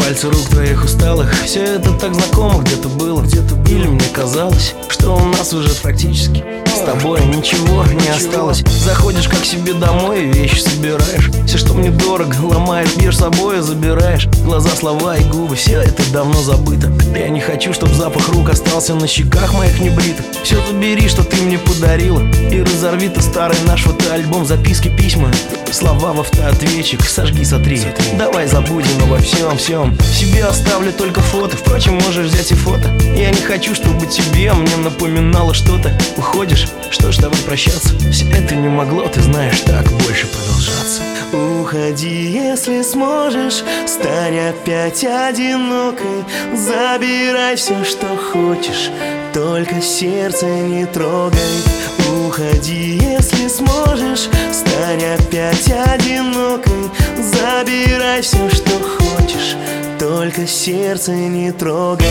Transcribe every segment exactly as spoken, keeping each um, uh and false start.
Пальцы рук твоих усталых, все это так знакомо где-то было, где-то было. Или мне казалось, что у нас уже практически с тобой ничего не осталось. Заходишь как себе домой и вещи собираешь. Все, что мне дорого, ломаешь, бьешь собой и забираешь. Глаза, слова и губы, все это давно забыто. Я не хочу, чтоб запах рук остался на щеках моих небритых. Все забери, что ты мне подарила, и разорви ты старый наш фотоальбом. Записки, письма, слова в автоответчик. Сожги, сотри, давай забудем обо всем, всем. Себе оставлю только фото, впрочем, можешь взять и фото. Я не хочу, чтобы тебе мне напоминало что-то. Уходишь, что ж, давай прощаться. Все это не могло, ты знаешь, так больше продолжаться. Уходи, если сможешь, стань опять одинокой. Забирай все, что хочешь, только сердце не трогай. Уходи, если сможешь, стань опять одинокой. Забирай все, что хочешь, только сердце не трогай.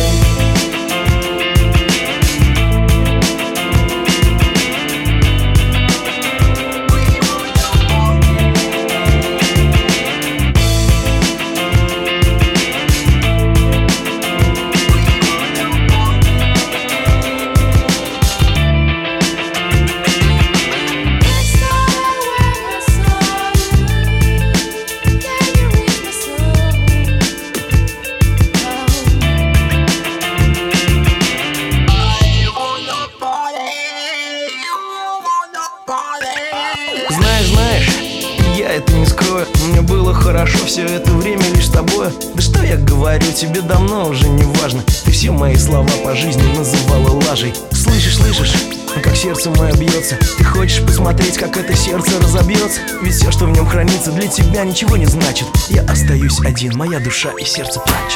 Знаешь, знаешь, я это не скрою, мне было хорошо все это время лишь с тобой. Да что я говорю, тебе давно уже не важно. Ты все мои слова по жизни называла лажей. Слышишь, слышишь, как сердце мое бьется. Ты хочешь посмотреть, как это сердце разобьется? Ведь все, что в нем хранится, для тебя ничего не значит. Я остаюсь один, моя душа и сердце плачет.